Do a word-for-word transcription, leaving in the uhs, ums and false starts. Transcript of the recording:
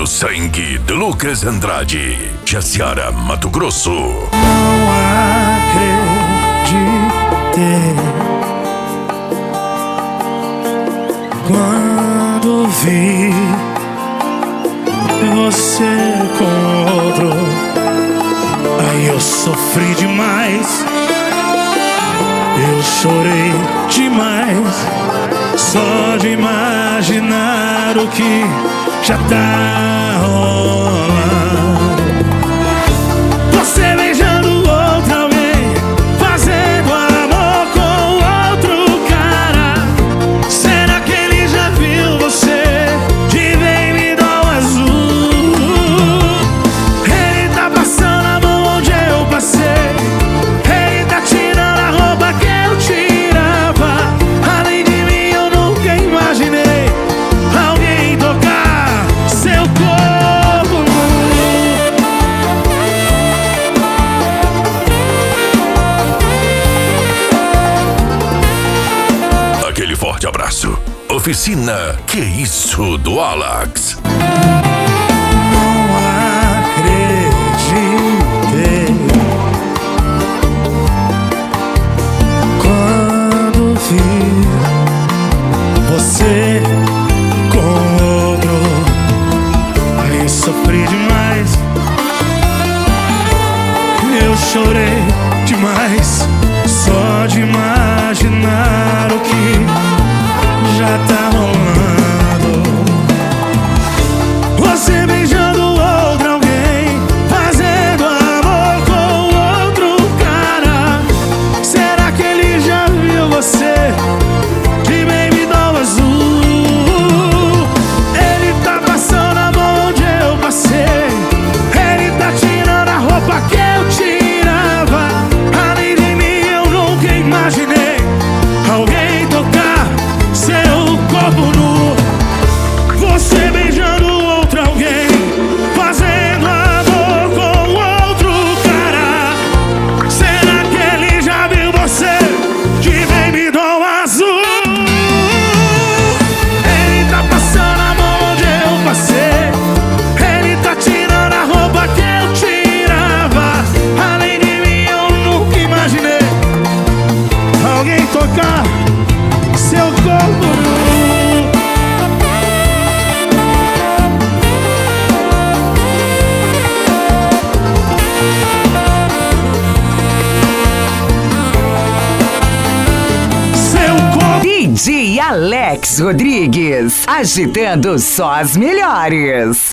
no sangue de Lucas Andrade, Jaciara, Mato Grosso. Não acreditei quando vi você com outro. Aí eu sofri demais, eu chorei demais, só de imaginar o que já tá rolando. Você beijando outra alguém, fazendo amor com outro cara. Será que ele já viu você de baby doll azul? Ele tá passando a mão onde eu passei, ele tá tirando a roupa que eu tirava. Além de mim eu nunca imaginei alguém tocar seu corpo nu. Aquele forte abraço. Oficina Que Isso do Alex. Não acreditei quando vi você com outro. Aí eu sofri demais, eu chorei demais, só de imaginar o que já tá rolando. Você beijando outra alguém, fazendo amor com outro cara. Será que ele já viu você de baby doll azul? Ele tá passando a mão onde eu passei, ele tá tirando a roupa que eu tirava. Além de mim eu nunca imaginei alguém tocar seu corpo nu. Você beijando outra alguém, fazendo amor com outro cara. Será que ele já viu você de baby doll azul? Ele tá passando a mão onde eu passei, ele tá tirando a roupa que eu tirava. Além de mim eu nunca imaginei alguém tocar seu corpo nu. Seu corpo. D J Alex Rodrigues, agitando só as melhores.